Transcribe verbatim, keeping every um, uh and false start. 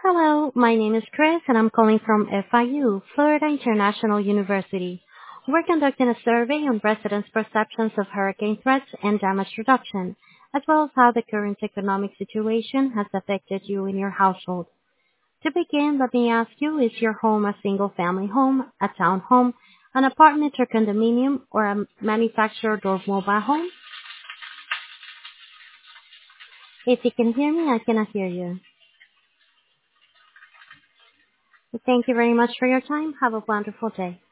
Hello, my name is Chris and I'm calling from F I U, Florida International University. We're conducting a survey on residents' perceptions of hurricane threats and damage reduction, as well as how the current economic situation has affected you and your household. To begin, let me ask you, is your home a single-family home, a townhome, an apartment or condominium, or a manufactured or mobile home? If you can hear me, I cannot hear you. Thank you very much for your time. Have a wonderful day.